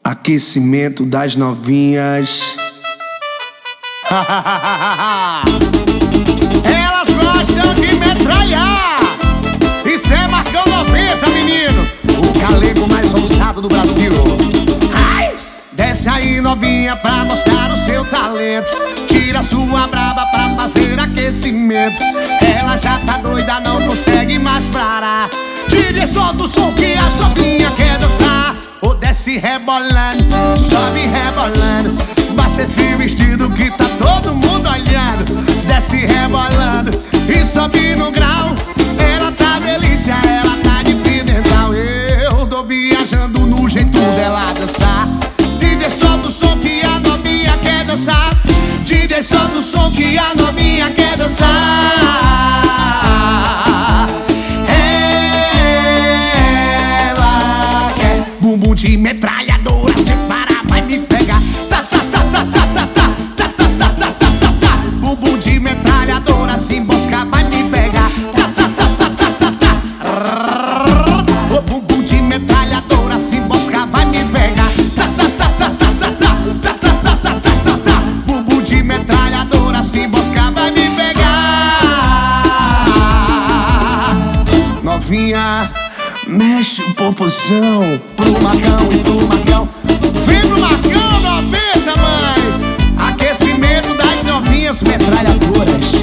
Aquecimento das novinhas. Elas gostam de metralhar. Isso é Marcão 90, menino. O galego mais ousado do Brasil. Ai! Desce aí, novinha, pra mostrar o seu talento. Tira sua braba pra fazer aquecimento. Ela já tá doida, não consegue mais parar. DJ, solta o som que as novinhas quer dançar. Ou desce rebolando, sobe rebolando. Baixa esse vestido que tá todo mundo olhando. Desce rebolando e sobe no grau. Ela tá delícia, ela tá de fio dental. Eu tô viajando no jeito dela dançar. DJ, solta o som que a novinha quer dançar. DJ, solta o som que a novinha quer dançar. Ela quer bumbum de metralhadora. Separa, vai me pegar. Tá, tá, tá, tá, tá, tá, tá, tá, tá, tá, tá, tá, tá, tá. Bumbum de metralhadora, se emboscar, vai me pegar. Tá, tá, tá, tá, tá, tá, tá. O bumbum de metralhadora, se emboscar, vai me pegar. Tá, tá, tá, tá, tá, tá, tá, tá, tá, tá, tá, tá, tá. Bumbum de metralhadora, se emboscar, vai me pegar. Novinha, mexe o popozão pro Marcão e pro Marcão. Vem pro Marcão 90, mãe. Aquecimento das novinhas metralhadoras.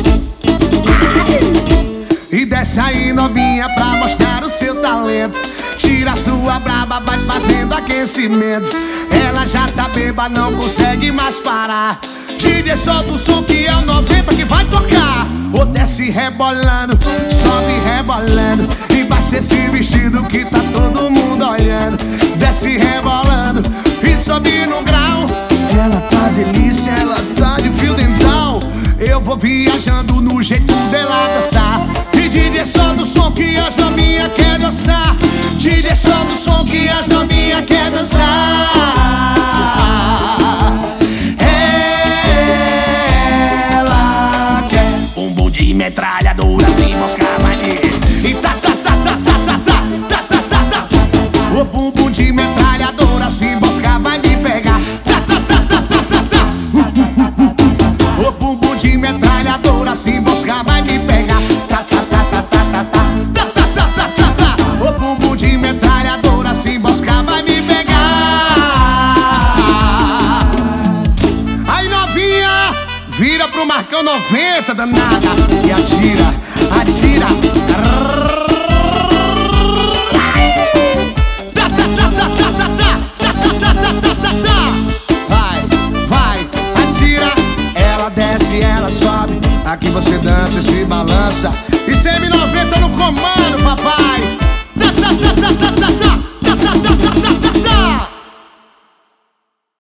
E desce aí, novinha, pra mostrar o seu talento. Tira a sua braba, vai fazendo aquecimento. Ela já tá beba, não consegue mais parar. DJ, solta o som que é o 90 que vai tocar. Ou desce rebolando, sobe rebolando. E baixa esse vestido que tá todo mundo olhando. Desce rebolando e sobe no grau. Ela tá delícia, ela tá de fio dental. Eu vou viajando no jeito dela dançar. E DJ, solta o som que as novinhas quer dançar. DJ, solta o som que as novinhas quer dançar. Ela quer bumbum de metralhadora, se moscar vai me. E tá, tá, tá, tá, tá, tá, tá, tá, tá, tá, tá. O bumbum de metralhadora, se moscar vai me pegar. Tá, tá, tá, tá, tá, tá, tá. O bumbum de metralhadora, se emboscar, vai me pegar. Tá, tá, tá, tá, tá, tá, tá, tá, tá, tá, tá, tá, tá. O bumbum de metralhadora, se emboscar, vai me pegar. Aí, novinha, vira pro Marcão 90, danada. E atira, atira. Tá, tá, tá, tá, tá, tá, tá, tá, tá, tá, tá, tá, tá. Vai, vai, atira. Ela desce, ela sobe. Aqui você dança e se balança. E sem